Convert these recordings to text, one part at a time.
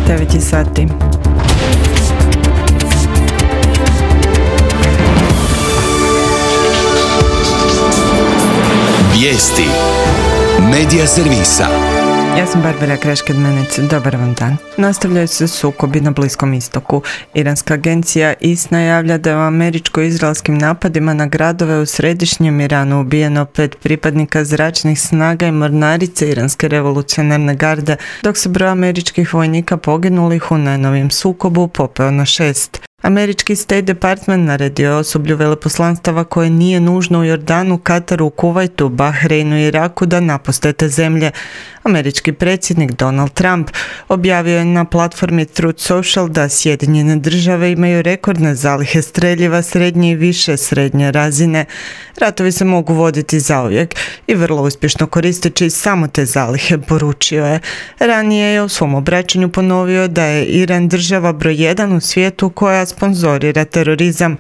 9 sati. Vijesti Medija servisa. Ja sam Barbara Krešked-Menec, dobar vam dan. Nastavljaju se sukobi na Bliskom istoku. Iranska agencija ISNA javlja da je u američko-izraelskim napadima na gradove u središnjem Iranu ubijeno 5 pripadnika zračnih snaga i mornarice Iranske revolucionarne garde, dok se broj američkih vojnika poginulih u najnovijem sukobu popeo na 6. Američki State Department naredio je osoblju veleposlanstava koje nije nužno u Jordanu, Kataru, Kuvajtu, Bahreinu i Iraku da napuste te zemlje. Američki predsjednik Donald Trump objavio je na platformi Truth Social da Sjedinjene države imaju rekordne zalihe streljiva srednje i više srednje razine. Ratovi se mogu voditi zauvijek i vrlo uspješno koristeći samo te zalihe, poručio je. Ranije je u svom obraćanju ponovio da je Iran država broj 1 u svijetu koja sponzorira terorizam.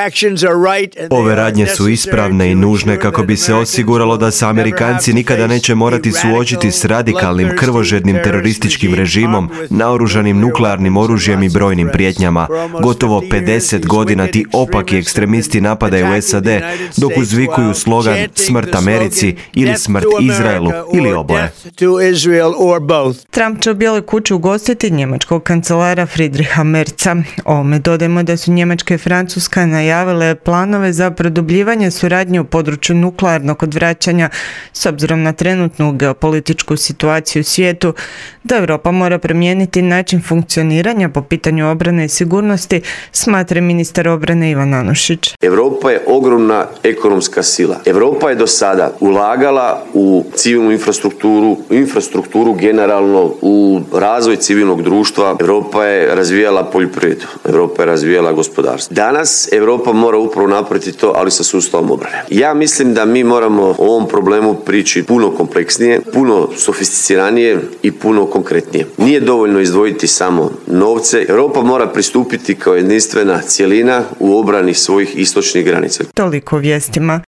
Ove radnje su ispravne i nužne kako bi se osiguralo da se Amerikanci nikada neće morati suočiti s radikalnim, krvožednim terorističkim režimom, naoružanim nuklearnim oružjem i brojnim prijetnjama. Gotovo 50 godina ti opaki ekstremisti napadaju SAD, dok uzvikuju slogan "Smrt Americi" ili "Smrt Izraelu" ili oboje. Trump će u Bijeloj kući ugostiti njemačkog kancelara Friedricha Merza. Ovome dodajemo da su Njemačka i Francuska najavile planove za produbljivanje suradnje u području nuklearnog odvraćanja s obzirom na trenutnu geopolitičku situaciju u svijetu, da Europa mora promijeniti način funkcioniranja po pitanju obrane i sigurnosti, smatra ministar obrane Ivan Anušić. Europa je ogromna ekonomska sila. Europa je do sada ulagala u civilnu infrastrukturu generalno, u razvoj civilnog društva. Europa je razvijala poljoprivredu. Europa je razvijala gospodarstvo. Danas Europa mora upravo napraviti to, ali sa sustavom obrane. Ja mislim da mi moramo o ovom problemu prići puno kompleksnije, puno sofisticiranije i puno konkretnije. Nije dovoljno izdvojiti samo novce. Europa mora pristupiti kao jedinstvena cjelina u obrani svojih istočnih granica. Toliko vijestima.